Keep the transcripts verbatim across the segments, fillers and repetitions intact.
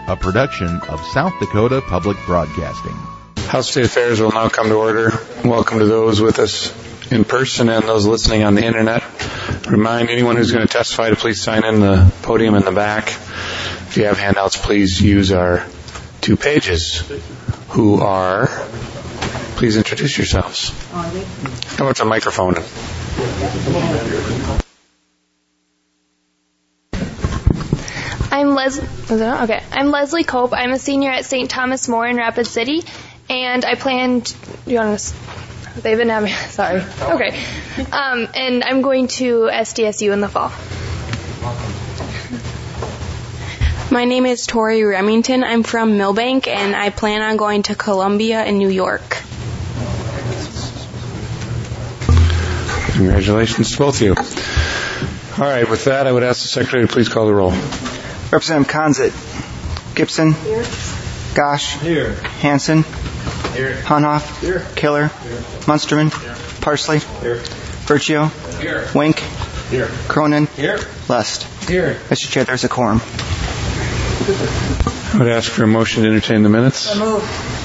a production of South Dakota Public Broadcasting. House State Affairs will now come to order. Welcome to those with us in person and those listening on the internet. Remind anyone who's going to testify to please sign in the podium in the back. If you have handouts, please use our two pages. Who are? Please introduce yourselves. Come up to the microphone. I'm Les- okay. I'm Leslie Cope. I'm a senior at Saint Thomas More in Rapid City, and I plan to, you want to, they've been having, sorry. Okay. Um, and I'm going to S D S U in the fall. My name is Tori Remington. I'm from Millbank, and I plan on going to Columbia in New York. Congratulations to both of you. All right, with that, I would ask the Secretary to please call the roll. Representative Conzit. Gibson. Here. Gosh. Here. Hansen. Here. Hunhoff. Here. Killer. Here. Munsterman. Here. Parsley. Here. Virgio. Here. Wink. Here. Cronin. Here. Lest. Here. Mister Chair, there's a quorum. I would ask for a motion to entertain the minutes. So move.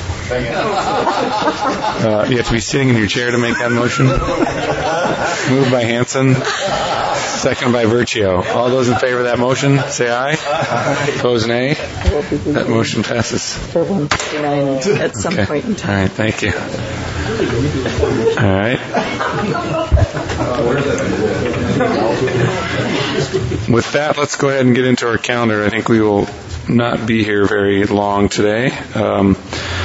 Uh, you have to be sitting in your chair to make that motion. Moved by Hansen. Second by Virgio. All those in favor of that motion, say aye. Aye. Opposed, nay. That motion passes. For one fifty-nine at some okay. point in time. All right, thank you. All right. With that, let's go ahead and get into our calendar. I think we will not be here very long today. Um,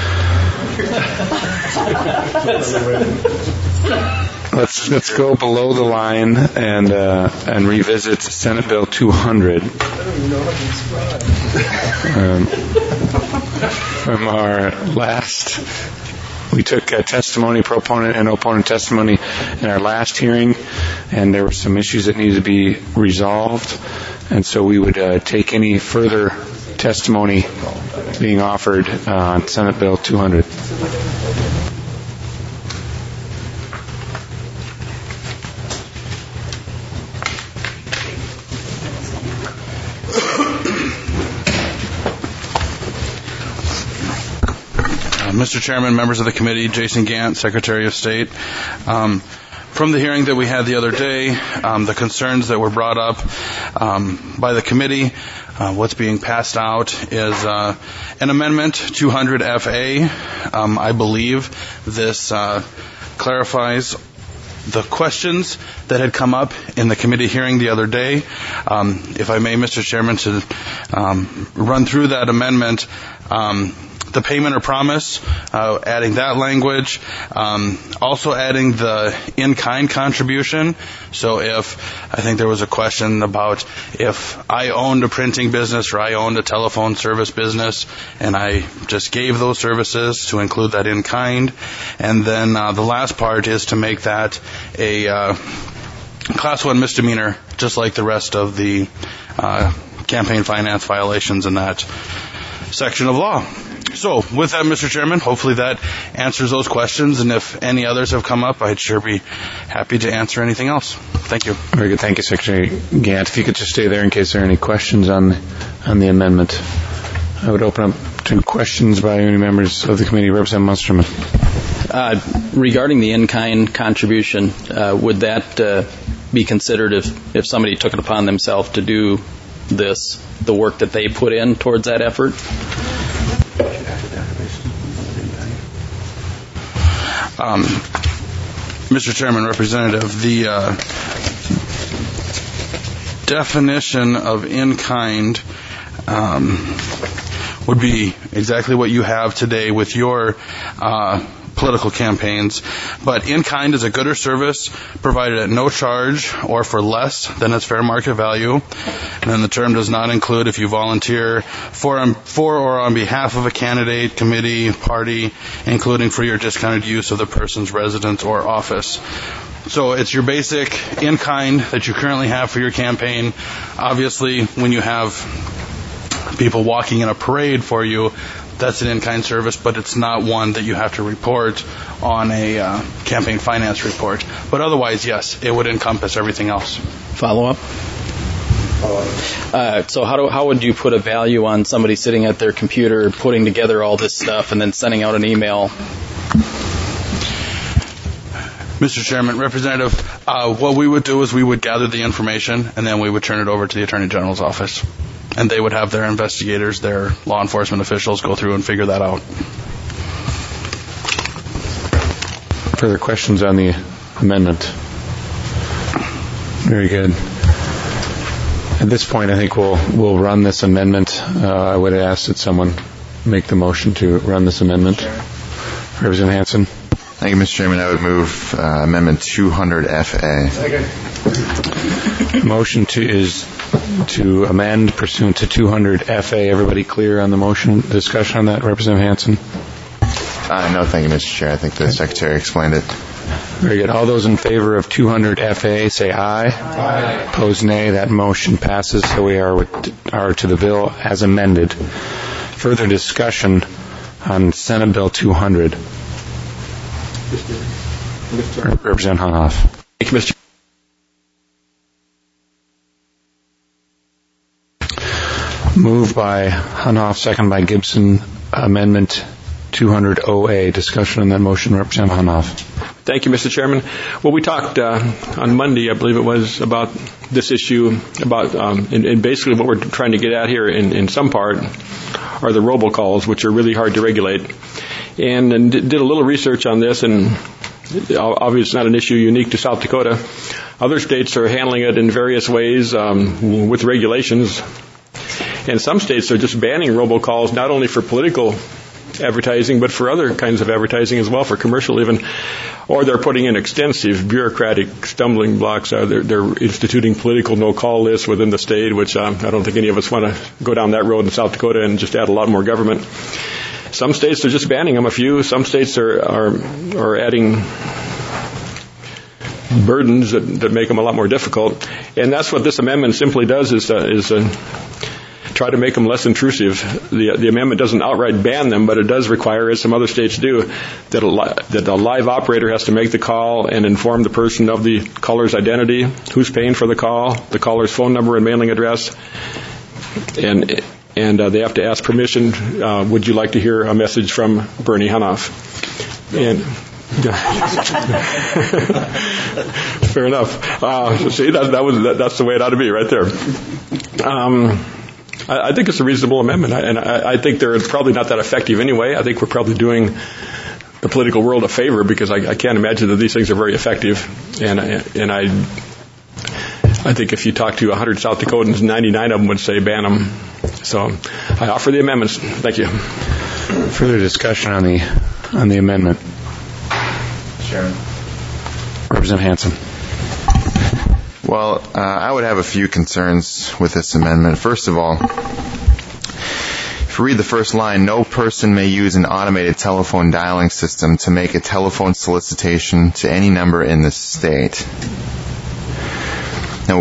let's let's go below the line and uh, and revisit Senate Bill two hundred. Um, from our last, we took a testimony, proponent and opponent testimony in our last hearing, and there were some issues that needed to be resolved, and so we would uh, take any further testimony being offered uh, on Senate Bill two hundred. Uh, Mister Chairman, members of the committee, Jason Gant, Secretary of State. Um, From the hearing that we had the other day, um, the concerns that were brought up um, by the committee, uh, what's being passed out is uh, an amendment two hundred F A. Um, I believe this uh, clarifies the questions that had come up in the committee hearing the other day. Um, if I may, Mister Chairman, to um, run through that amendment. Um, The payment or promise, uh, adding that language, um, also adding the in-kind contribution. So if, I think there was a question about if I owned a printing business or I owned a telephone service business and I just gave those services, to include that in-kind. And then uh, the last part is to make that a uh, class one misdemeanor, just like the rest of the uh, campaign finance violations in that section of law. So, with that, Mister Chairman, hopefully that answers those questions, and if any others have come up, I'd sure be happy to answer anything else. Thank you. Very good. Thank you, Secretary Gant. If you could just stay there in case there are any questions on, on the amendment. I would open up to questions by any members of the committee. Representative Munsterman. Uh, regarding the in-kind contribution, uh, would that uh, be considered if, if somebody took it upon themselves to do this, the work that they put in towards that effort? Um, Mister Chairman, Representative, the uh, definition of in-kind um, would be exactly what you have today with your uh, political campaigns. But in-kind is a good or service provided at no charge or for less than its fair market value. And then the term does not include if you volunteer for, um, for or on behalf of a candidate, committee, party, including free or discounted use of the person's residence or office. So it's your basic in-kind that you currently have for your campaign. Obviously, when you have people walking in a parade for you, that's an in-kind service, but it's not one that you have to report on a uh, campaign finance report. But otherwise, yes, it would encompass everything else. Follow up? Uh, so how do, how would you put a value on somebody sitting at their computer putting together all this stuff and then sending out an email? Mister Chairman, Representative, uh, what we would do is we would gather the information and then we would turn it over to the Attorney General's office. And they would have their investigators, their law enforcement officials go through and figure that out. Further questions on the amendment? Very good. At this point, I think we'll we'll run this amendment. Uh, I would ask that someone make the motion to run this amendment. Representative Hansen. Thank you, Mister Chairman. I would move uh, Amendment two hundred F A. Second. Motion to is to amend pursuant to two hundred F A. Everybody clear on the motion? Discussion on that, Representative Hansen? Uh, no, thank you, Mister Chair. I think the Secretary explained it. Very good. All those in favor of two hundred F A say aye. Aye. Opposed, nay. That motion passes. So we are with, are to the bill as amended. Further discussion on Senate Bill two hundred. Representative Hunoff. Thank you, Mister Moved by Hunoff, second by Gibson. Amendment two hundred O A. Discussion on that motion. Representative Hunoff. Thank you, Mister Chairman. Well, we talked uh, on Monday, I believe it was, about this issue, about um, and, and basically what we're trying to get at here in, in some part are the robocalls, which are really hard to regulate. And, and did a little research on this, and obviously it's not an issue unique to South Dakota. Other states are handling it in various ways um, with regulations. And some states are just banning robocalls, not only for political advertising, but for other kinds of advertising as well, for commercial even. Or they're putting in extensive bureaucratic stumbling blocks. Uh, they're, they're instituting political no-call lists within the state, which um, I don't think any of us want to go down that road in South Dakota and just add a lot more government. Some states are just banning them a few. Some states are are, are adding burdens that, that make them a lot more difficult. And that's what this amendment simply does, is uh, is uh, try to make them less intrusive. The the amendment doesn't outright ban them, but it does require, as some other states do, that a, li- that a live operator has to make the call and inform the person of the caller's identity, who's paying for the call, the caller's phone number and mailing address, and and uh, they have to ask permission. Uh, would you like to hear a message from Bernie Hunoff? And fair enough. Uh, see, that, that was that, that's the way it ought to be, right there. Um, I think it's a reasonable amendment, and I think they're probably not that effective anyway. I think we're probably doing the political world a favor, because I, I can't imagine that these things are very effective. And and I I think if you talk to one hundred South Dakotans, ninety-nine of them would say ban them. So I offer the amendments. Thank you. Further discussion on the on the amendment. Chairman. Representative Hansen. Well, uh, I would have a few concerns with this amendment. First of all, if you read the first line, no person may use an automated telephone dialing system to make a telephone solicitation to any number in the state. Now,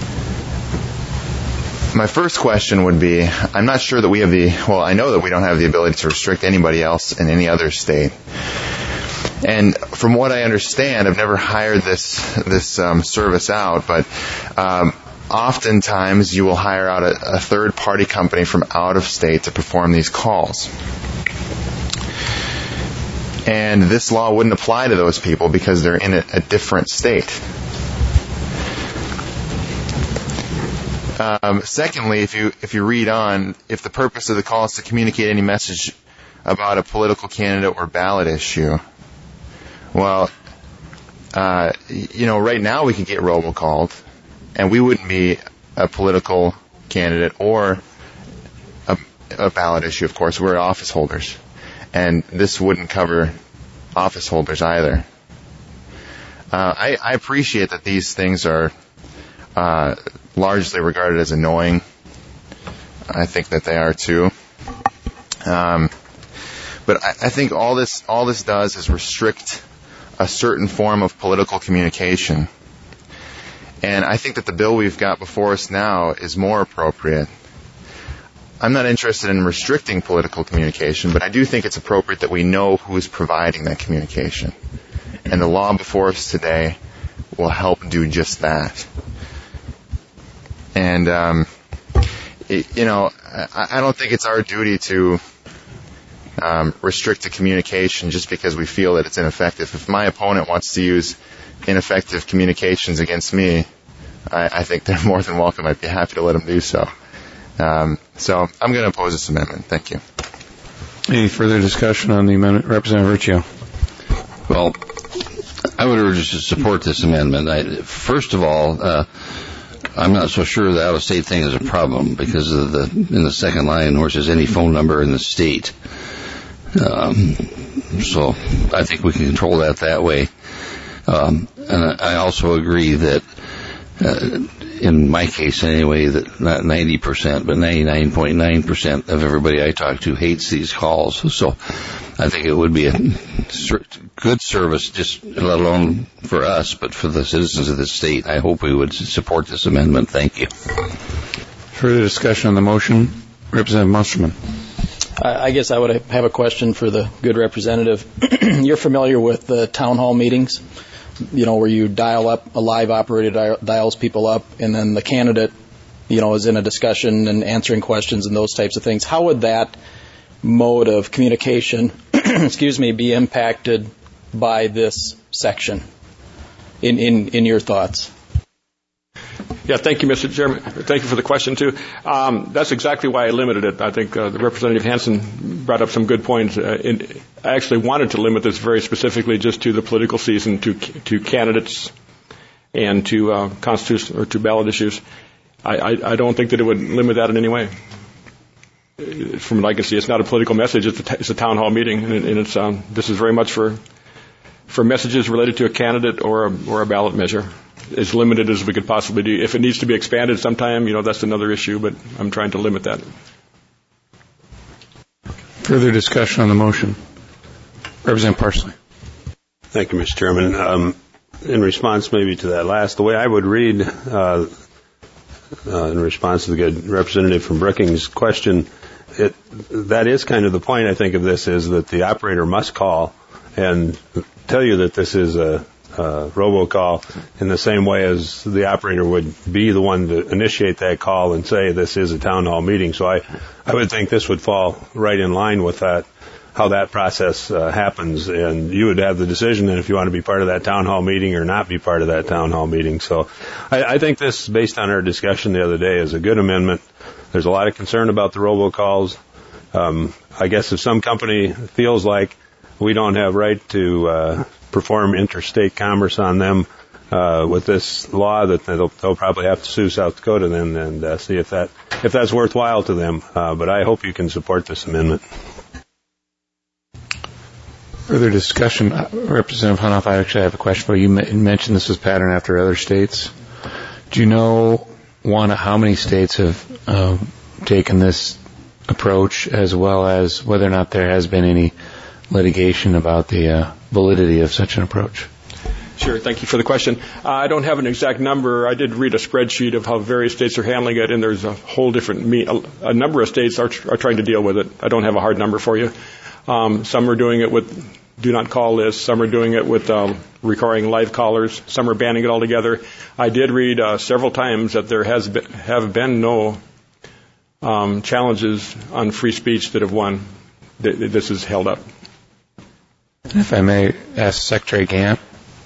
my first question would be, I'm not sure that we have the, well, I know that we don't have the ability to restrict anybody else in any other state. And from what I understand, I've never hired this this um, service out, but um, oftentimes you will hire out a, a third-party company from out of state to perform these calls. And this law wouldn't apply to those people because they're in a, a different state. Um, secondly, if you if you read on, if the purpose of the call is to communicate any message about a political candidate or ballot issue, well, uh, you know, right now we could get robocalled, and we wouldn't be a political candidate or a, a ballot issue, of course. We're office holders, and this wouldn't cover office holders either. Uh, I, I appreciate that these things are uh, largely regarded as annoying. I think that they are too. Um, but I, I think all this all this does is restrict a certain form of political communication. And I think that the bill we've got before us now is more appropriate. I'm not interested in restricting political communication, but I do think it's appropriate that we know who is providing that communication. And the law before us today will help do just that. And, um, it, you know, I, I don't think it's our duty to um, restrict the communication just because we feel that it's ineffective. If my opponent wants to use ineffective communications against me, I, I think they're more than welcome. I'd be happy to let them do so. Um, so I'm going to oppose this amendment. Thank you. Any further discussion on the amendment? Representative Riccio. Well, I would urge you to support this amendment. I, first of all, uh, I'm not so sure the out-of-state thing is a problem because of the in the second line where it says any phone number in the state. Um, so I think we can control that that way. Um, and I also agree that, uh, in my case anyway, that not ninety percent, but ninety-nine point nine percent of everybody I talk to hates these calls. So I think it would be a good service, just let alone for us, but for the citizens of the state. I hope we would support this amendment. Thank you. Further discussion on the motion? Representative Munsterman. I guess I would have a question for the good representative. You're familiar with the town hall meetings, you know, where you dial up, a live operator dials people up, and then the candidate, you know, is in a discussion and answering questions and those types of things. How would that mode of communication, excuse me, be impacted by this section in, in, in your thoughts? Yeah, thank you, Mister Chairman. Thank you for the question, too. Um, that's exactly why I limited it. I think uh, the Representative Hansen brought up some good points. Uh, in, I actually wanted to limit this very specifically just to the political season, to to candidates, and to uh, constitution or to ballot issues. I, I, I don't think that it would limit that in any way. From what I can see, it's not a political message. It's a, t- it's a town hall meeting, and, and it's um, this is very much for for messages related to a candidate or a, or a ballot measure. As limited as we could possibly do. If it needs to be expanded sometime, you know, that's another issue, but I'm trying to limit that. Further discussion on the motion? Representative Parsley. Thank you, Mister Chairman. Um, in response maybe to that last, the way I would read, uh, uh, in response to the good representative from Brookings' question, it, that is kind of the point, I think, of this, is that the operator must call and tell you that this is a Uh, robocall in the same way as the operator would be the one to initiate that call and say this is a town hall meeting. So I, I would think this would fall right in line with that, how that process uh, happens, and you would have the decision then if you want to be part of that town hall meeting or not be part of that town hall meeting. So I, I think this, based on our discussion the other day, is a good amendment. There's a lot of concern about the robocalls. Um, I guess if some company feels like we don't have right to uh, perform interstate commerce on them uh, with this law, that they'll, they'll probably have to sue South Dakota then and uh, see if that if that's worthwhile to them. Uh, but I hope you can support this amendment. Further discussion, uh, Representative Hunoff. I actually have a question for you. You mentioned this was patterned after other states. Do you know, one, how many states have uh, taken this approach, as well as whether or not there has been any litigation about the uh, validity of such an approach? Sure. Thank you for the question. Uh, I don't have an exact number. I did read a spreadsheet of how various states are handling it, and there's a whole different me- a, a number of states are, tr- are trying to deal with it. I don't have a hard number for you. Um, some are doing it with do not call lists. Some are doing it with um, requiring live callers. Some are banning it altogether. I did read uh, several times that there has been, have been no um, challenges on free speech that have won. Th- this is held up. If I may ask Secretary Gant,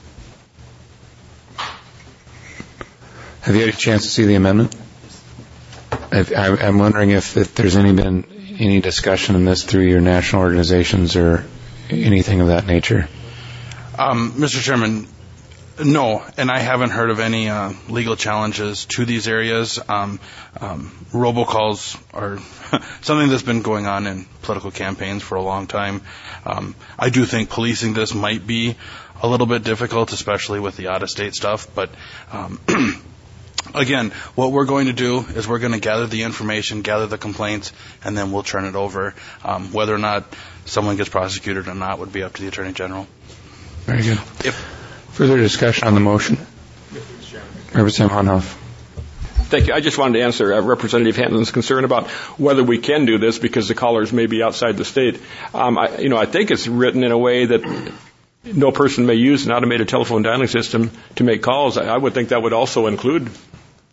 have you had a chance to see the amendment? I've, I'm wondering if, if there's any been any discussion in this through your national organizations or anything of that nature. Um, Mister Chairman, no, and I haven't heard of any uh, legal challenges to these areas. Um, um, robocalls are something that's been going on in political campaigns for a long time. Um, I do think policing this might be a little bit difficult, especially with the out-of-state stuff, but um, again, what we're going to do is we're going to gather the information, gather the complaints, and then we'll turn it over. Um, whether or not someone gets prosecuted or not would be up to the Attorney General. Very good. If Further discussion on the motion? Representative Hunoff. Thank you. I just wanted to answer uh, Representative Hansen's concern about whether we can do this because the callers may be outside the state. Um, I, you know, I think it's written in a way that no person may use an automated telephone dialing system to make calls. I, I would think that would also include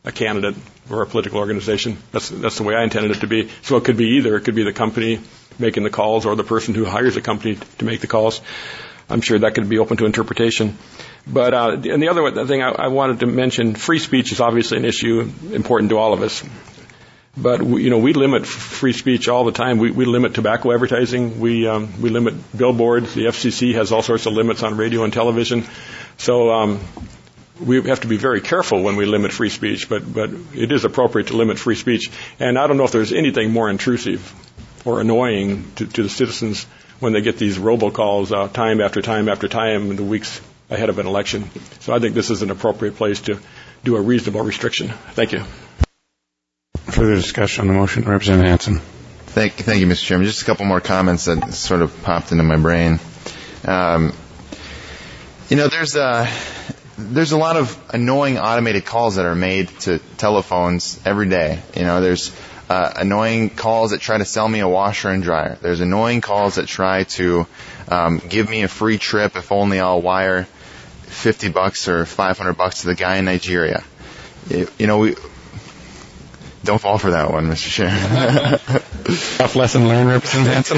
a candidate or a political organization. That's that's the way I intended it to be. So it could be either. It could be the company making the calls or the person who hires a company to make the calls. I'm sure that could be open to interpretation. But uh, and the other thing I, I wanted to mention, free speech is obviously an issue important to all of us. But we, you know, we limit free speech all the time. We, we limit tobacco advertising. We um, we limit billboards. The F C C has all sorts of limits on radio and television. So um, we have to be very careful when we limit free speech. But but it is appropriate to limit free speech. And I don't know if there's anything more intrusive or annoying to, to the citizens when they get these robocalls uh, time after time after time in the weeks ahead of an election. So I think this is an appropriate place to do a reasonable restriction. Thank you. Further discussion on the motion, Representative Hansen. Thank, thank you, Mister Chairman. Just a couple more comments that sort of popped into my brain. Um, you know, there's a there's a lot of annoying automated calls that are made to telephones every day. You know, there's uh, annoying calls that try to sell me a washer and dryer. There's annoying calls that try to um, give me a free trip if only I'll wire fifty bucks or five hundred bucks to the guy in Nigeria. You, you know, we. Don't fall for that one, Mister Chairman. Tough lesson learned, Representative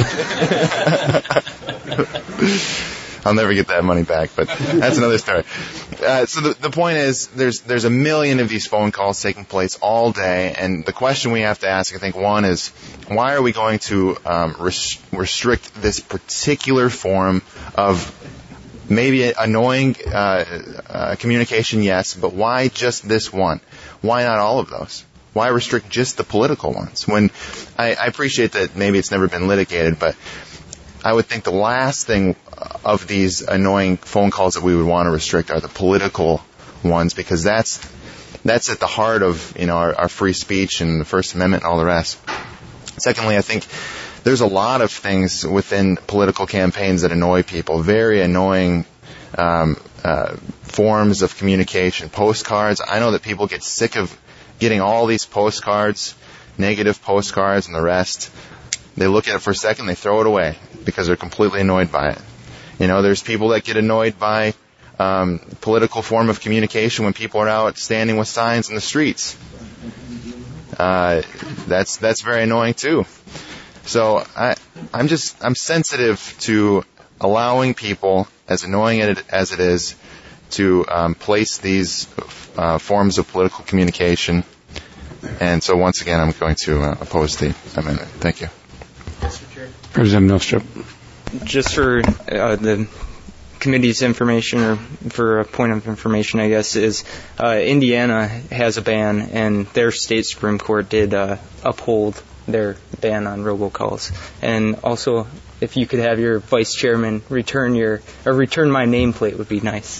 Hansen. I'll never get that money back, but that's another story. Uh, so the, the point is, there's there's a million of these phone calls taking place all day, and the question we have to ask, I think, one is, why are we going to um, res- restrict this particular form of maybe annoying uh, uh, communication? Yes, but why just this one? Why not all of those? Why restrict just the political ones? When I, I appreciate that maybe it's never been litigated, but I would think the last thing of these annoying phone calls that we would want to restrict are the political ones, because that's that's at the heart of, you know, our, our free speech and the First Amendment and all the rest. Secondly, I think there's a lot of things within political campaigns that annoy people. Very annoying um, uh, forms of communication. Postcards. I know that people get sick of getting all these postcards, negative postcards and the rest. They look at it for a second, they throw it away because they're completely annoyed by it. You know, there's people that get annoyed by um, political form of communication when people are out standing with signs in the streets. Uh, that's that's very annoying too. So I, I'm just I'm sensitive to allowing people, as annoying as it is, to um, place these uh, forms of political communication. And so once again, I'm going to uh, oppose the amendment. Thank you. Mister Chair. President Milstrup. Just for uh, the committee's information, or for a point of information, I guess, is uh, Indiana has a ban, and their state Supreme Court did uh, uphold their ban on robocalls. And also, if you could have your vice chairman return your or return my nameplate, would be nice.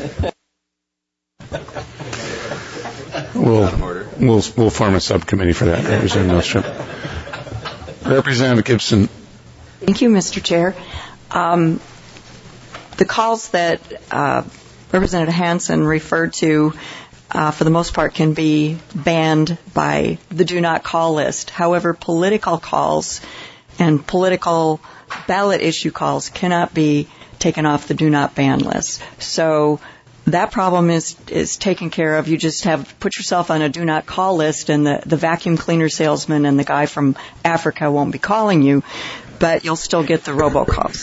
we'll, we'll we'll form a subcommittee for that, Representative Milstrup. Representative Gibson. Thank you, Mister Chair. Um, the calls that uh, Representative Hansen referred to, uh, for the most part, can be banned by the do not call list. However, political calls and political ballot issue calls cannot be taken off the do not ban list. So that problem is is taken care of. You just have put yourself on a do not call list, and the, the vacuum cleaner salesman and the guy from Africa won't be calling you, but you'll still get the robocalls.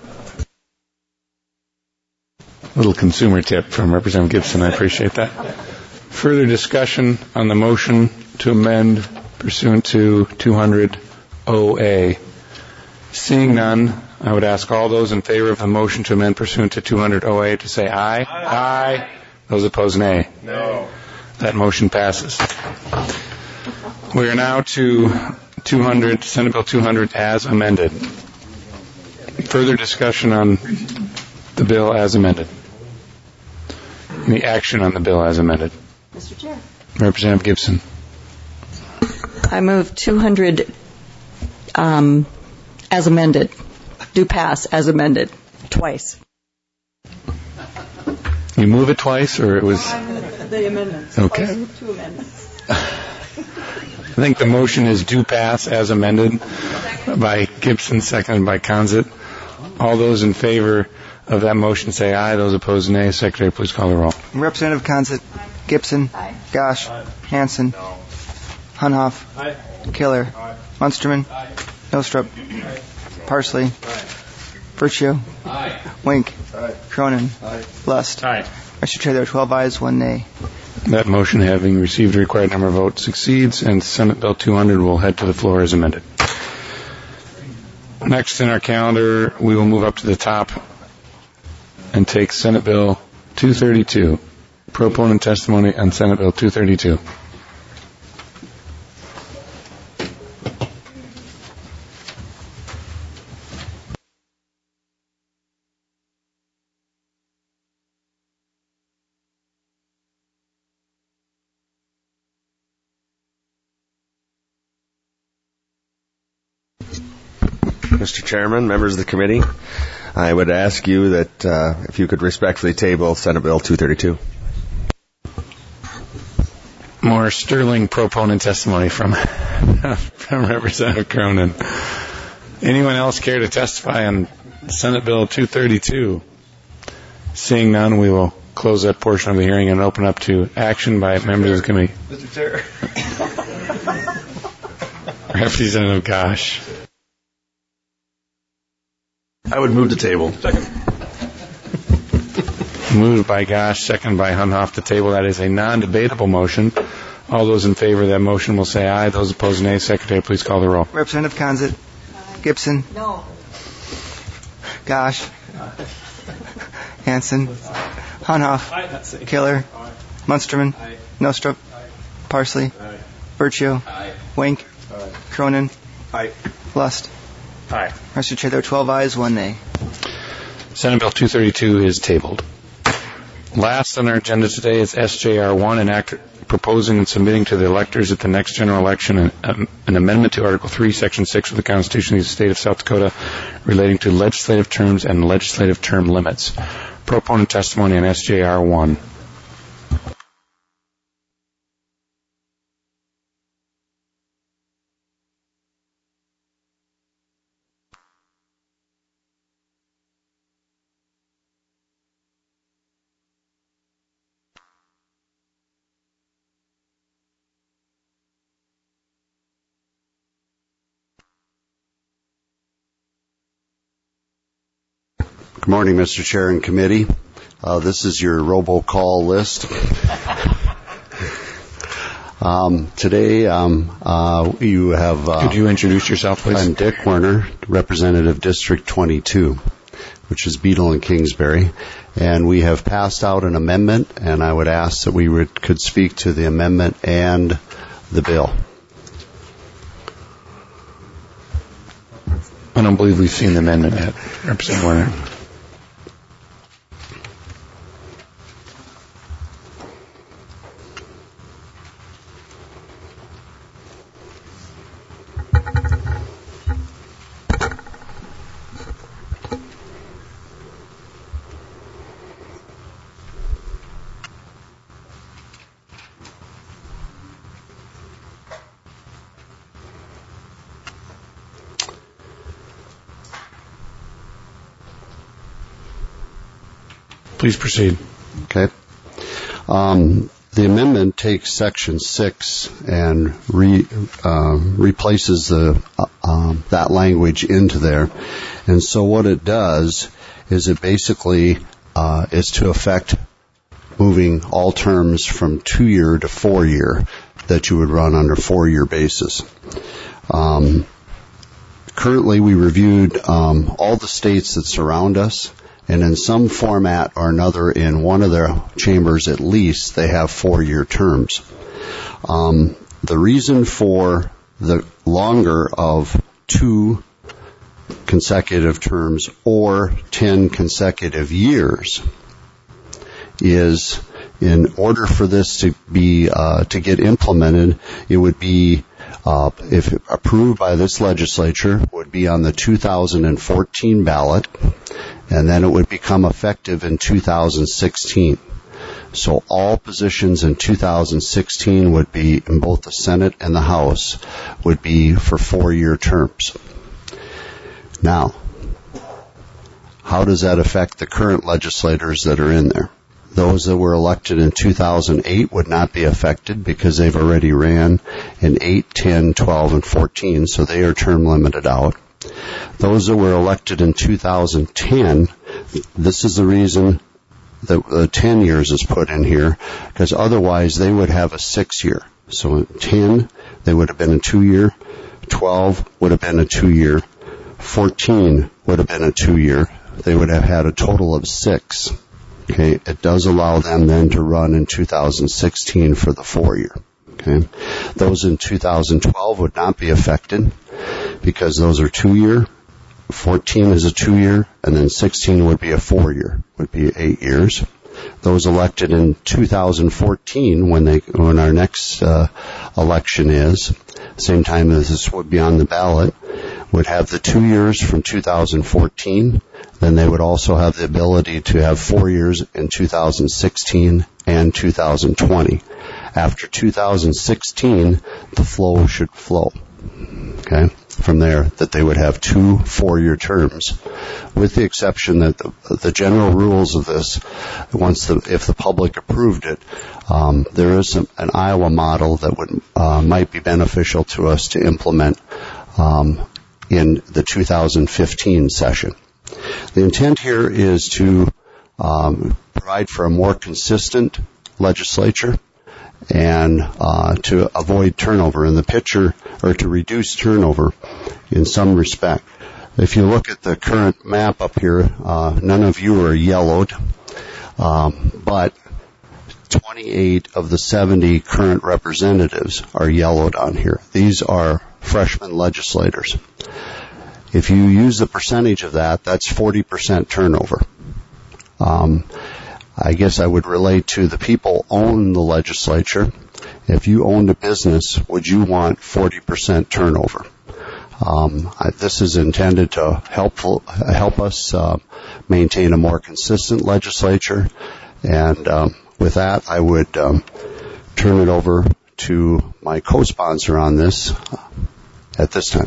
Little consumer tip from Representative Gibson. I appreciate that. Further discussion on the motion to amend pursuant to two hundred O A. Seeing none, I would ask all those in favor of the motion to amend pursuant to two hundred O A to say aye. Aye. Aye. Those opposed, nay. No. That motion passes. We are now to two hundred, Senate Bill two hundred as amended. Further discussion on the bill as amended. Any action on the bill as amended? Mister Chair. Representative Gibson. I move two hundred um, as amended. Do pass as amended. Twice. You move it twice, or it was? The amendments. Okay. Two amendments. I think the motion is do pass as amended by Gibson, seconded by Conzett. All those in favor of that motion say aye. Those opposed, nay. Secretary, please call the roll. Representative Conzett. Gibson. Aye. Gosh. Aye. Hansen. No. Hunhoff. Aye. Killer. Aye. Munsterman. Aye. Nostrup. Aye. Parsley. Aye. Virtue. Aye. Wink. Aye. Cronin. Aye. Lust. Aye. Mister Chair, there are twelve ayes, one nay. That motion, having received the required number of votes, succeeds, and Senate Bill two hundred will head to the floor as amended. Next in our calendar, we will move up to the top and take Senate Bill two thirty-two. Proponent testimony on Senate Bill two thirty-two. Mister Chairman, members of the committee, I would ask you that uh, if you could respectfully table Senate Bill two thirty-two. More sterling proponent testimony from, from Representative Cronin. Anyone else care to testify on Senate Bill two thirty-two? Seeing none, we will close that portion of the hearing and open up to action by members of the committee. Mister Chair. Representative Gosh. I would move the table. Second. Moved by Gosh, second by Hunhoff to table. That is a non-debatable motion. All those in favor of that motion will say aye. Those opposed, nay. Secretary, please call the roll. Representative Conzett. Gibson. No. Gosh. Hansen. Hunhoff. Killer. Munsterman. Nostrup. Parsley. Virtue. Wink. Cronin. Lust. Aye. Mister Chair, there are twelve ayes, one nay. Senate Bill two thirty-two is tabled. Last on our agenda today is S J R one, an act proposing and submitting to the electors at the next general election an, um, an amendment to Article three, Section six of the Constitution of the State of South Dakota relating to legislative terms and legislative term limits. Proponent testimony on S J R one. Good morning, Mister Chair and Committee. Uh, this is your robocall list. um, today, um, uh, you have... Uh, Could you introduce yourself, please? I'm Dick Werner, Representative District twenty-two, which is Beetle and Kingsbury. And we have passed out an amendment, and I would ask that we would, could speak to the amendment and the bill. I don't believe we've seen the amendment yet, Representative Werner. Please proceed. Okay. Um, the amendment takes Section six and re, uh, replaces the uh, um, that language into there. And so what it does is it basically uh, is to affect moving all terms from two-year to four-year that you would run under four-year basis. Um, currently, we reviewed um, all the states that surround us, and in some format or another, in one of their chambers at least, they have four-year terms. Um, the reason for the longer of two consecutive terms or ten consecutive years is, in order for this to be uh, to get implemented, it would be, uh, if approved by this legislature, would be on the two thousand fourteen ballot, and then it would become effective in two thousand sixteen. So all positions in two thousand sixteen would be, in both the Senate and the House, would be for four-year terms. Now, how does that affect the current legislators that are in there? Those that were elected in two thousand eight would not be affected because they've already ran in eight, ten, twelve, and fourteen, so they are term limited out. Those that were elected in two thousand ten, this is the reason that uh, ten years is put in here, because otherwise they would have a six-year. So ten, they would have been a two-year. twelve would have been a two-year. fourteen would have been a two-year. They would have had a total of six. Okay, it does allow them then to run in two thousand sixteen for the four-year. Okay, those in two thousand twelve would not be affected because those are two-year. fourteen is a two-year, and then sixteen would be a four-year, would be eight years. Those elected in two thousand fourteen, when they when our next uh, election is, same time as this would be on the ballot, would have the two years from two thousand fourteen. Then they would also have the ability to have four years in two thousand sixteen and two thousand twenty. After two thousand sixteen, the flow should flow. Okay, from there, that they would have two four-year terms, with the exception that the, the general rules of this, once the if the public approved it, um, there is some, an Iowa model that would uh, might be beneficial to us to implement um, in the two thousand fifteen session. The intent here is to um, provide for a more consistent legislature and uh, to avoid turnover in the picture, or to reduce turnover in some respect. If you look at the current map up here, uh, none of you are yellowed, um, but twenty-eight of the seventy current representatives are yellowed on here. These are freshman legislators. If you use the percentage of that, that's forty percent turnover. Um, I guess I would relate to the people own the legislature. If you owned a business, would you want forty percent turnover? Um, I, this is intended to help, help us uh, maintain a more consistent legislature. And um, with that, I would um, turn it over to my co-sponsor on this at this time.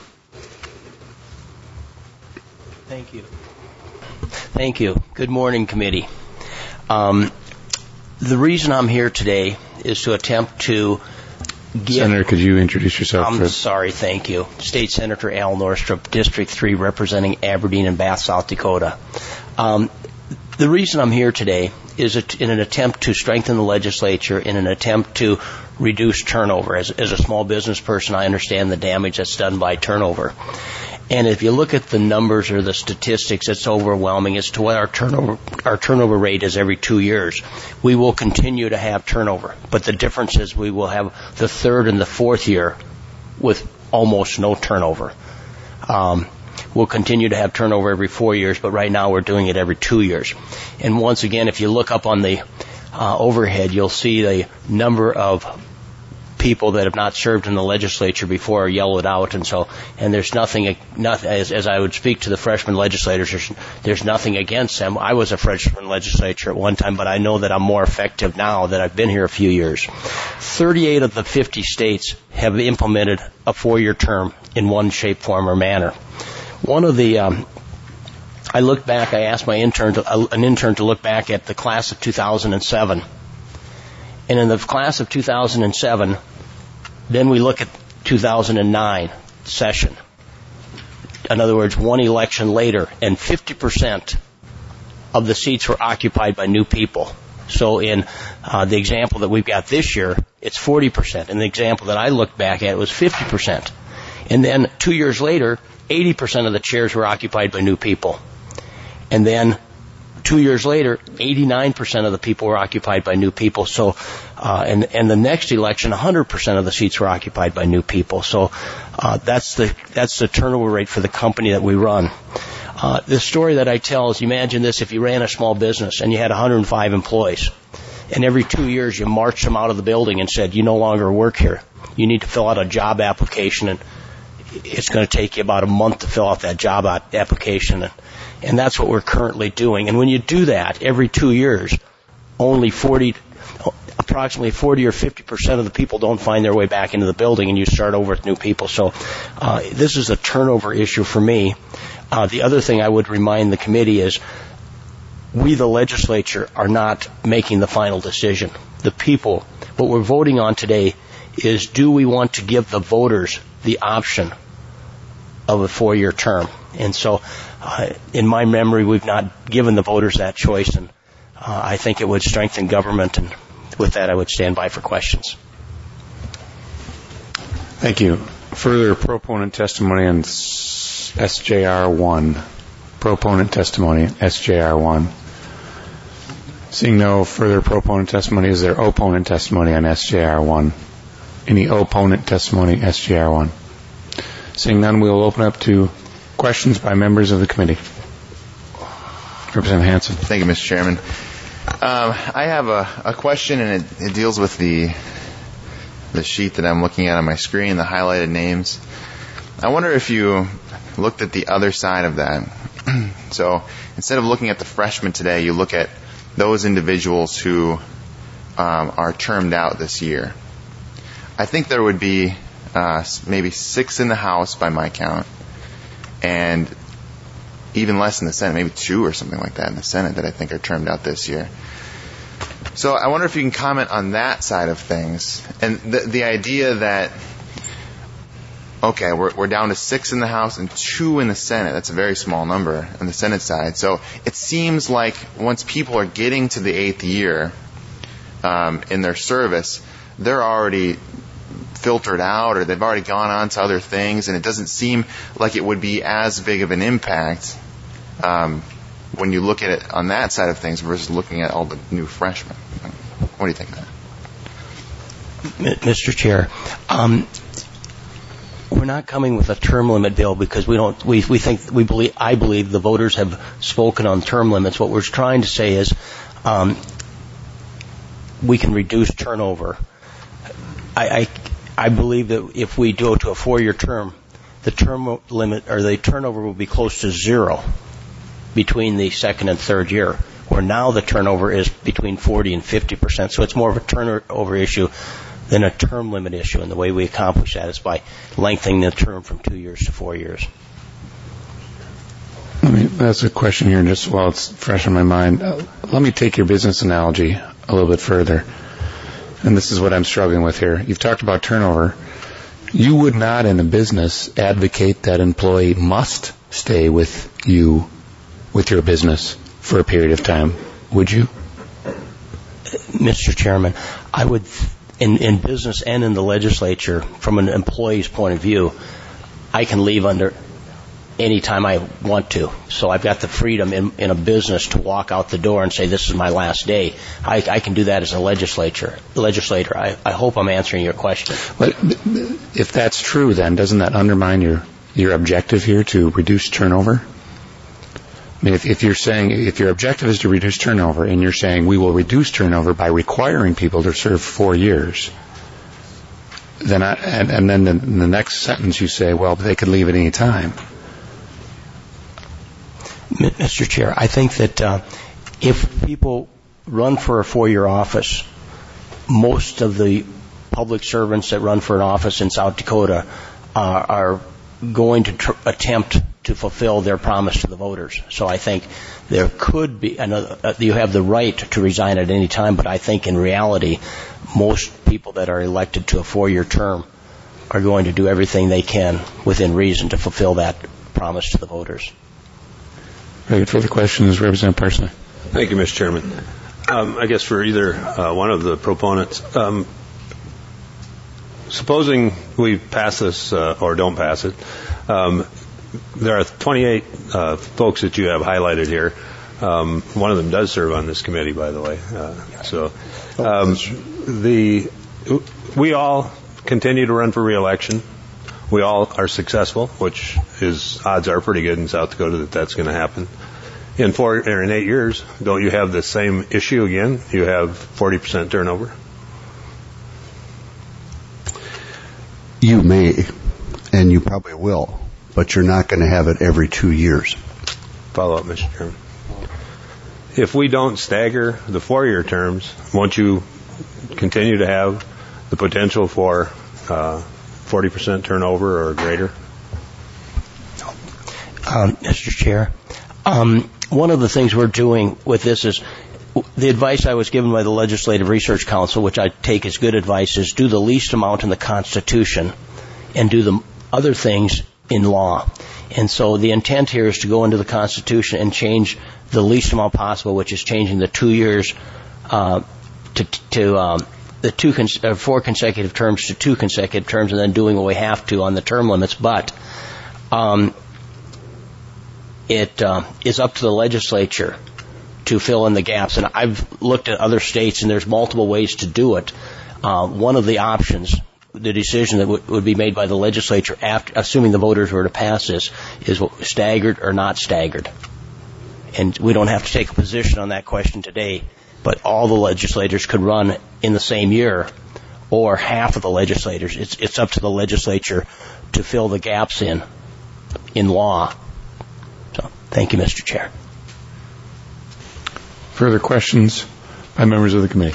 Thank you. Thank you. Good morning, committee. Um, the reason I'm here today is to attempt to get... Senator, could you introduce yourself? I'm first? sorry, thank you. State Senator Al Norstrup, District three, representing Aberdeen and Bath, South Dakota. Um, the reason I'm here today is in an attempt to strengthen the legislature, in an attempt to reduce turnover. As, as a small business person, I understand the damage that's done by turnover. And if you look at the numbers or the statistics, it's overwhelming as to what our turnover our turnover rate is every two years. We will continue to have turnover, but the difference is we will have the third and the fourth year with almost no turnover. Um, we'll continue to have turnover every four years, but right now we're doing it every two years. And once again, if you look up on the uh, overhead, you'll see the number of people that have not served in the legislature before are yellowed out, and so and there's nothing, nothing as, as I would speak to the freshman legislators, there's, there's nothing against them. I was a freshman legislature at one time, but I know that I'm more effective now that I've been here a few years. thirty-eight of the fifty states have implemented a four-year term in one shape, form, or manner. One of the um, I looked back. I asked my intern, to, uh, an intern, to look back at the class of two thousand seven. And in the class of two thousand seven, then we look at two thousand nine session. In other words, one election later, and fifty percent of the seats were occupied by new people. So in uh, the example that we've got this year, it's forty percent. And the example that I looked back at was fifty percent. And then two years later, eighty percent of the chairs were occupied by new people. And then two years later, eighty-nine percent of the people were occupied by new people. So, uh, and, and the next election, one hundred percent of the seats were occupied by new people. So, uh, that's the, that's the turnover rate for the company that we run. Uh, the story that I tell is, imagine this, if you ran a small business and you had one hundred five employees, and every two years you marched them out of the building and said, you no longer work here. You need to fill out a job application, and it's going to take you about a month to fill out that job application. And, and that's what we're currently doing. And when you do that every two years, only forty, approximately forty or fifty percent of the people don't find their way back into the building, and you start over with new people. So uh, this is a turnover issue for me. Uh, the other thing I would remind the committee is we, the legislature, are not making the final decision. The people, what we're voting on today is, do we want to give the voters the option of a four-year term? And so, uh, in my memory, we've not given the voters that choice, and uh, I think it would strengthen government, and with that, I would stand by for questions. Thank you. Further proponent testimony on S J R one. Proponent testimony, S J R one. Seeing no further proponent testimony, is there opponent testimony on S J R one? Any opponent testimony, S J R one? Seeing none, we will open up to questions by members of the committee. Representative Hansen. Thank you, Mister Chairman. Um, I have a, a question, and it, it deals with the the sheet that I'm looking at on my screen, the highlighted names. I wonder if you looked at the other side of that. So instead of looking at the freshmen today, you look at those individuals who um, are termed out this year. I think there would be uh, maybe six in the House by my count, and even less in the Senate, maybe two or something like that in the Senate that I think are termed out this year. So I wonder if you can comment on that side of things, and the, the idea that, okay, we're, we're down to six in the House and two in the Senate. That's a very small number on the Senate side. So it seems like once people are getting to the eighth year um, in their service, they're already filtered out, or they've already gone on to other things, and it doesn't seem like it would be as big of an impact um, when you look at it on that side of things versus looking at all the new freshmen. What do you think of that? Mister Chair, um, we're not coming with a term limit bill because we don't. We we think we believe. I believe the voters have spoken on term limits. What we're trying to say is, um, we can reduce turnover. I, I I believe that if we go to a four-year term, the term limit or the turnover will be close to zero between the second and third year, where now the turnover is between forty and fifty percent. So it's more of a turnover issue than a term limit issue. And the way we accomplish that is by lengthening the term from two years to four years. Let me, that's a question here, just while it's fresh in my mind. Uh, let me take your business analogy a little bit further. And this is what I'm struggling with here. You've talked about turnover. You would not, in a business, advocate that employee must stay with you, with your business, for a period of time, would you? Mister Chairman, I would, in, in business and in the legislature, from an employee's point of view, I can leave under any time I want to. So I've got the freedom in, in a business to walk out the door and say, this is my last day. I, I can do that as a legislature, legislator. I, I hope I'm answering your question. But if that's true, then doesn't that undermine your, your objective here to reduce turnover? I mean, if, if you're saying, if your objective is to reduce turnover, and you're saying we will reduce turnover by requiring people to serve four years, then I, and, and then in the, the next sentence you say, well, they could leave at any time. Mister Chair, I think that uh, if people run for a four-year office, most of the public servants that run for an office in South Dakota uh, are going to tr- attempt to fulfill their promise to the voters. So I think there could be, another, uh, you have the right to resign at any time, but I think in reality, most people that are elected to a four-year term are going to do everything they can within reason to fulfill that promise to the voters. Very good. Further questions, Representative Parsley. Thank you, Mister Chairman. Um, I guess for either uh, one of the proponents, um, supposing we pass this uh, or don't pass it, um, there are twenty-eight uh, folks that you have highlighted here. Um, one of them does serve on this committee, by the way. Uh, so um, the we all continue to run for re-election. We all are successful, which is odds are pretty good in South Dakota that that's going to happen. In four or in eight years, don't you have the same issue again? You have forty percent turnover. You may, and you probably will, but you're not going to have it every two years. Follow up, Mister Chairman. If we don't stagger the four-year terms, won't you continue to have the potential for uh, forty percent turnover or greater? Um, Mister Chair, um, one of the things we're doing with this is the advice I was given by the Legislative Research Council, which I take as good advice, is do the least amount in the Constitution and do the other things in law. And so the intent here is to go into the Constitution and change the least amount possible, which is changing the two years uh, to, to um, the two cons- uh, four consecutive terms to two consecutive terms, and then doing what we have to on the term limits. But um, it uh, is up to the legislature to fill in the gaps. And I've looked at other states, and there's multiple ways to do it. Uh, one of the options, the decision that w- would be made by the legislature, after, assuming the voters were to pass this, is staggered or not staggered. And we don't have to take a position on that question today, but all the legislators could run in the same year, or half of the legislators. It's, it's up to the legislature to fill the gaps in, in law. So, thank you, Mister Chair. Further questions by members of the committee?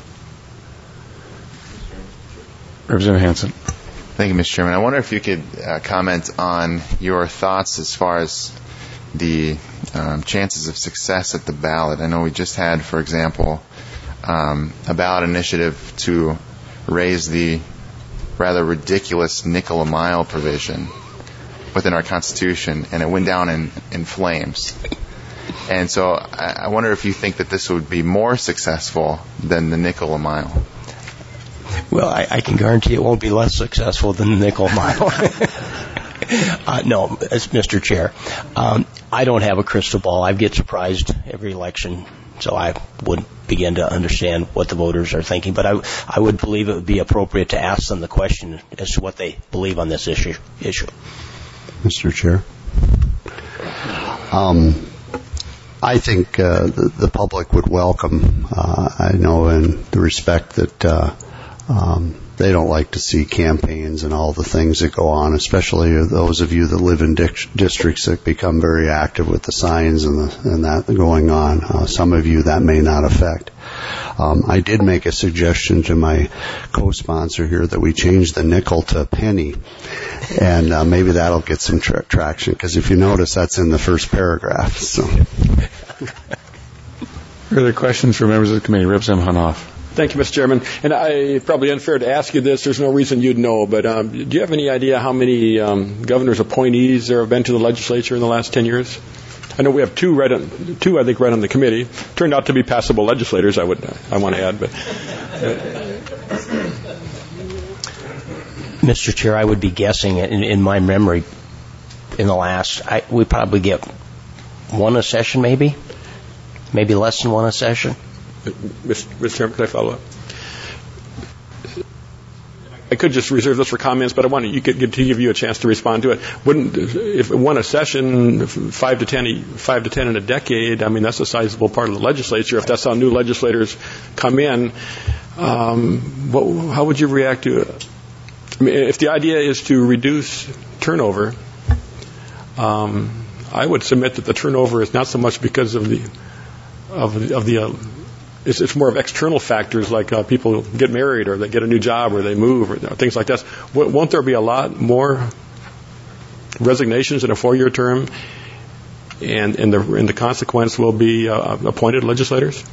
Representative Hansen. Thank you, Mister Chairman. I wonder if you could uh, comment on your thoughts as far as the um, chances of success at the ballot. I know we just had, for example, um, a ballot initiative to raise the rather ridiculous nickel a mile provision within our Constitution, and it went down in, in flames. And so I, I wonder if you think that this would be more successful than the nickel a mile. Well, I, I can guarantee it won't be less successful than the nickel a mile. uh, no, as Mister Chair, um, I don't have a crystal ball. I get surprised every election, so I wouldn't begin to understand what the voters are thinking. But I, I would believe it would be appropriate to ask them the question as to what they believe on this issue. issue. Mister Chair. Um, I think uh, the, the public would welcome, uh, I know in the respect that uh, um, they don't like to see campaigns and all the things that go on, especially those of you that live in di- districts that become very active with the signs and, the, and that going on. Uh, some of you that may not affect. Um, I did make a suggestion to my co-sponsor here that we change the nickel to a penny, and uh, maybe that'll get some tra- traction, because if you notice, that's in the first paragraph. So. Further questions for members of the committee? Representative Hunoff. Thank you, Mister Chairman. And I, it's probably unfair to ask you this. There's no reason you'd know, but um, do you have any idea how many um, governor's appointees there have been to the legislature in the last ten years? I know we have two, right on, two I think, right on the committee. Turned out to be passable legislators, I would, I want to add. But uh. Mister Chair, I would be guessing in, in my memory in the last, I, we probably get one a session, maybe? Maybe less than one a session? Mister Chairman, could I follow up? I could just reserve this for comments, but I wanted you could, to give you a chance to respond to it. Wouldn't, if one a session, five to ten, five to ten in a decade, I mean, that's a sizable part of the legislature. If that's how new legislators come in, um, what, how would you react to it? I mean, if the idea is to reduce turnover, um, I would submit that the turnover is not so much because of the of the, of the uh, It's, it's more of external factors, like uh, people get married or they get a new job or they move or things like that. W- won't there be a lot more resignations in a four-year term, and, and, the, and the consequence will be uh, appointed legislators?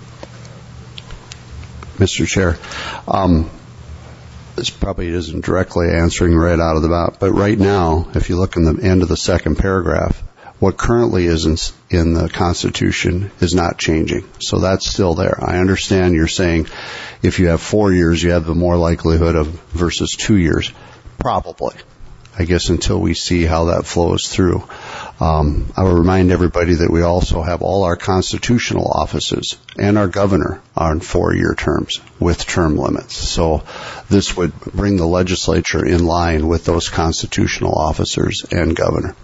Mister Chair, um, this probably isn't directly answering right out of the bat, but right now, if you look in the end of the second paragraph, what currently is in, in the Constitution is not changing. So that's still there. I understand you're saying if you have four years, you have the more likelihood of versus two years. Probably. I guess until we see how that flows through. Um, I will remind everybody that we also have all our constitutional offices and our governor on four-year terms with term limits. So this would bring the legislature in line with those constitutional officers and governor.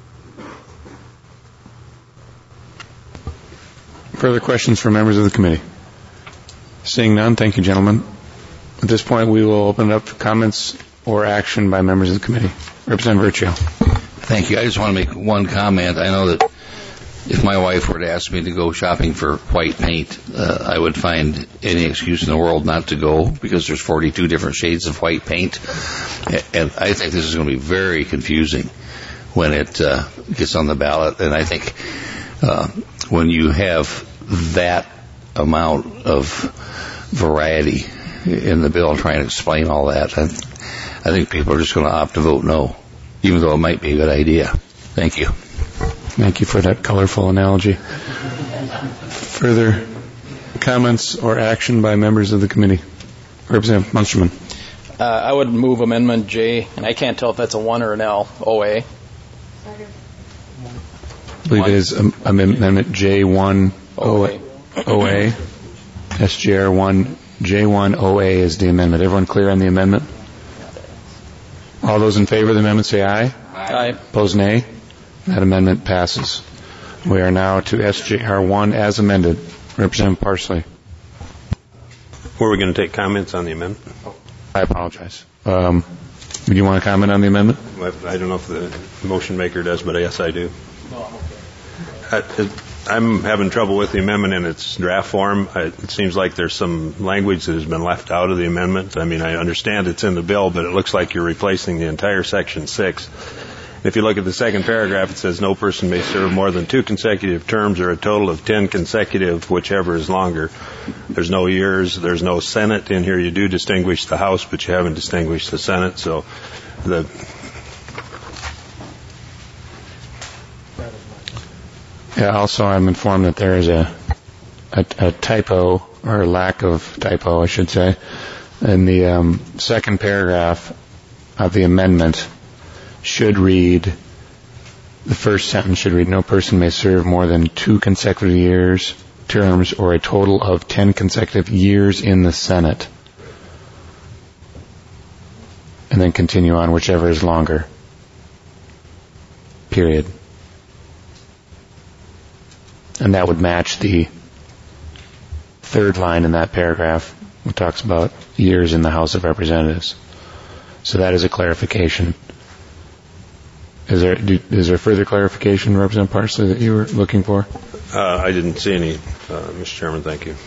Further questions from members of the committee? Seeing none, thank you, gentlemen. At this point, we will open it up to comments or action by members of the committee. Representative Verchio. Thank you. I just want to make one comment. I know that if my wife were to ask me to go shopping for white paint, uh, I would find any excuse in the world not to go, because there's forty-two different shades of white paint. And I think this is going to be very confusing when it uh, gets on the ballot. And I think uh, when you have that amount of variety in the bill trying to explain all that, I, I think people are just going to opt to vote no, even though it might be a good idea. Thank you. Thank you for that colorful analogy. Further comments or action by members of the committee? Representative Munsterman. Uh, I would move Amendment J, and I can't tell if that's a one or an L, O A. I believe it is um, Amendment J one O A. O A. S J R one, J one O A is the amendment. Everyone clear on the amendment? All those in favor of the amendment say aye. Aye. Opposed, nay. That amendment passes. We are now to S J R one as amended. Representative Parsley. Were we going to take comments on the amendment? I apologize. Um, do you want to comment on the amendment? I don't know if the motion maker does, but yes, I do. I, I'm having trouble with the amendment in its draft form. I, it seems like there's some language that has been left out of the amendment. I mean, I understand it's in the bill, but it looks like you're replacing the entire Section six. If you look at the second paragraph, it says no person may serve more than two consecutive terms or a total of ten consecutive, whichever is longer. There's no years. There's no Senate in here. You do distinguish the House, but you haven't distinguished the Senate. So the Yeah, also I'm informed that there is a, a, a typo, or a lack of typo, I should say, in the um, second paragraph of the amendment. Should read, the first sentence should read, no person may serve more than two consecutive years, terms, or a total of ten consecutive years in the Senate. And then continue on, whichever is longer. Period. And that would match the third line in that paragraph, which talks about years in the House of Representatives. So that is a clarification. Is there do, is there further clarification, Representative Parsley, that you were looking for? Uh, I didn't see any, uh, Mister Chairman. Thank you.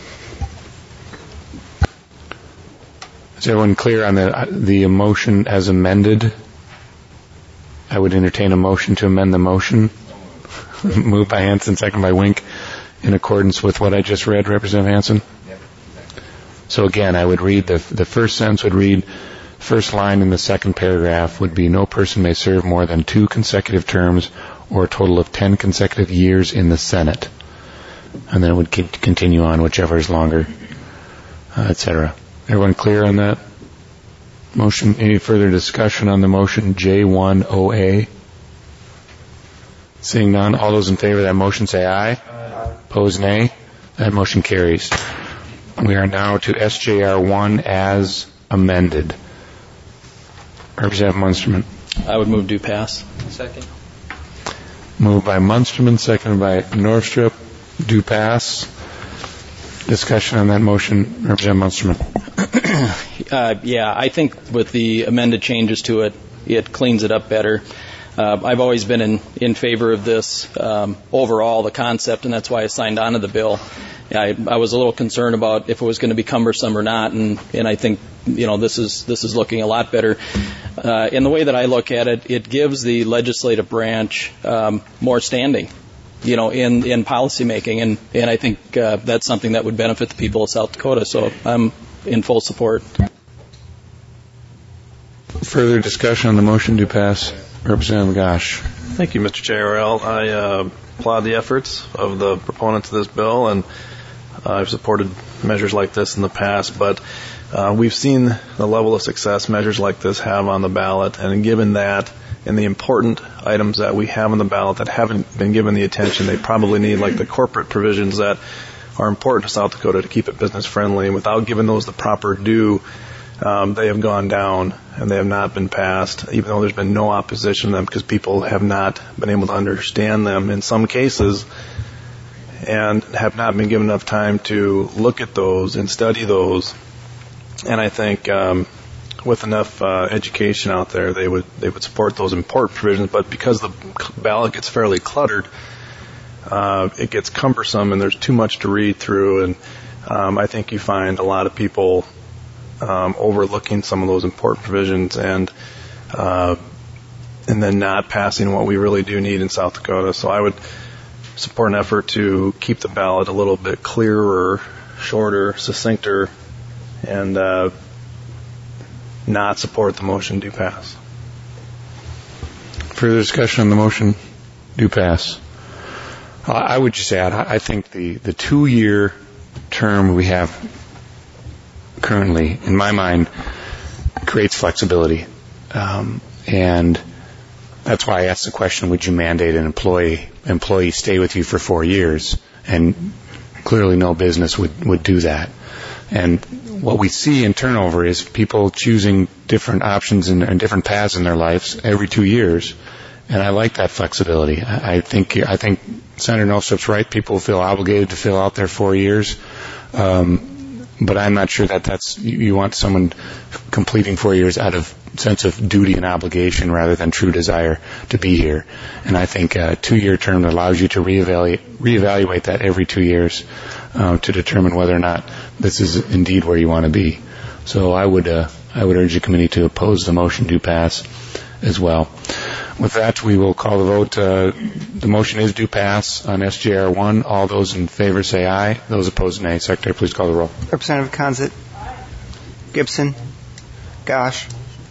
Is everyone clear on the the motion as amended? I would entertain a motion to amend the motion. Moved by Hanson, second by Wink, in accordance with what I just read, Representative Hanson. So again, I would read the the first sentence would read. First line in the second paragraph would be no person may serve more than two consecutive terms or a total of ten consecutive years in the Senate. And then it would continue on, whichever is longer, uh, et cetera. Everyone clear on that motion? Any further discussion on the motion J one O A? Seeing none, all those in favor of that motion say aye. Aye. Opposed, nay. That motion carries. We are now to S J R one as amended. Representative Munsterman. I would move do pass. Second. Moved by Munsterman, seconded by Northrup. Do pass. Discussion on that motion, Representative Munsterman. uh, yeah, I think with the amended changes to it, it cleans it up better. Uh, I've always been in, in favor of this um, overall, the concept, and that's why I signed on to the bill. I, I was a little concerned about if it was going to be cumbersome or not, and, and I think you know this is this is looking a lot better. Uh, in the way that I look at it, it gives the legislative branch um, more standing, you know, in in policy making, and and I think uh, that's something that would benefit the people of South Dakota. So I'm in full support. Further discussion on the motion to pass, Representative Gosh. Thank you, Mister Chair. I uh, applaud the efforts of the proponents of this bill, and uh, I've supported measures like this in the past, but uh, we've seen the level of success measures like this have on the ballot, and given that and the important items that we have on the ballot that haven't been given the attention they probably need, like the corporate provisions that are important to South Dakota to keep it business friendly, and without giving those the proper due, Um, they have gone down and they have not been passed, even though there's been no opposition to them because people have not been able to understand them in some cases and have not been given enough time to look at those and study those. And I think um, with enough uh, education out there, they would they would support those important provisions. But because the ballot gets fairly cluttered, uh, it gets cumbersome and there's too much to read through. And um, I think you find a lot of people Um, overlooking some of those important provisions and uh, and then not passing what we really do need in South Dakota. So I would support an effort to keep the ballot a little bit clearer, shorter, succincter, and uh, not support the motion do pass. Further discussion on the motion do pass. Uh, I would just add, I think the, the two-year term we have currently, in my mind, creates flexibility. Um, and that's why I asked the question, would you mandate an employee employee stay with you for four years? And clearly no business would, would do that. And what we see in turnover is people choosing different options and, and different paths in their lives every two years. And I like that flexibility. I, I think I think Senator Nostrup's right. People feel obligated to fill out their four years. Um, but I'm not sure that that's, you, you want someone completing four years out of sense of duty and obligation rather than true desire to be here. And I think a two-year term allows you to reevaluate, reevaluate that every two years uh, to determine whether or not this is indeed where you want to be. So I would uh, I would urge the committee to oppose the motion do pass as well. With that, we will call the vote. Uh, the motion is do pass on S J R one. All those in favor say aye. Those opposed, nay. Secretary, please call the roll. Representative Conzett. Gibson. Gosh.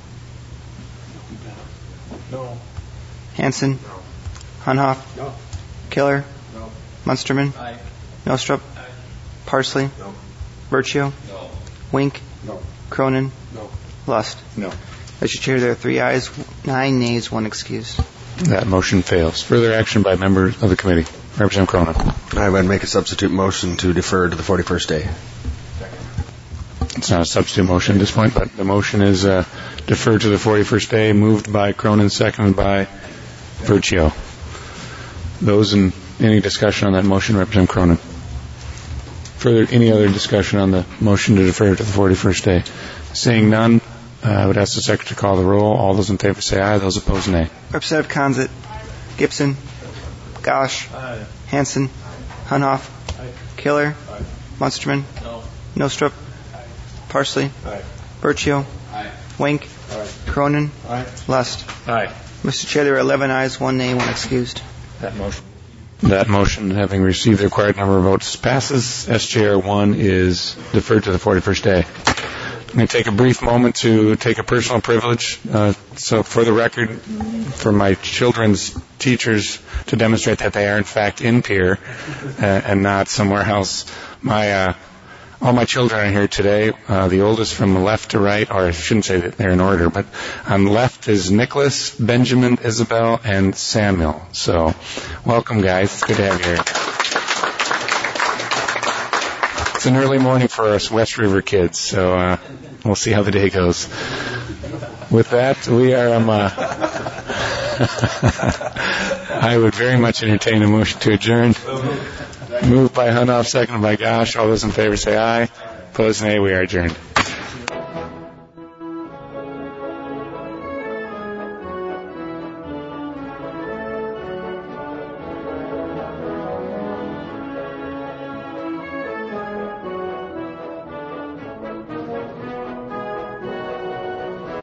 No. Hansen. No. Hunhoff. No. Killer. No. Munsterman. Aye. Nostrup. Aye. Parsley. No. Virtue. No. Wink. No. Cronin. No. Lust. No. Mister Chair, there are three ayes, nine nays, one excused. That motion fails. Further action by members of the committee. Representative Cronin. I would make a substitute motion to defer to the forty-first day. It's not a substitute motion at this point, but the motion is uh, deferred to the forty-first day, moved by Cronin, seconded by Virtue. Those in any discussion on that motion, Representative Cronin. Further, any other discussion on the motion to defer to the forty-first day? Seeing none, uh, I would ask the Secretary to call the roll. All those in favor say aye. Those opposed, nay. Representative Conzett. Gibson. Gosh. Aye. Hansen. Hunhoff. Aye. Killer. Aye. Munsterman. No. Nostrup. Aye. Parsley. Aye. Virtue. Aye. Wink. Aye. Cronin. Aye. Lust. Aye. Mister Chair, there are eleven ayes, one nay, one excused. That motion. That motion, having received the required number of votes, passes. S J R one is deferred to the forty-first day. I'm going to take a brief moment to take a personal privilege. Uh, so for the record, for my children's teachers to demonstrate that they are in fact in Pierre uh, and not somewhere else. My uh, all my children are here today. Uh, the oldest from left to right, or I shouldn't say that they're in order, but on left is Nicholas, Benjamin, Isabel, and Samuel. So welcome, guys. It's good to have you here. It's an early morning for us West River kids, so uh, we'll see how the day goes. With that, we are. Um, uh, I would very much entertain a motion to adjourn. Moved by Hunhoff, seconded by Gosh. All those in favor say aye. Opposed, nay. We are adjourned.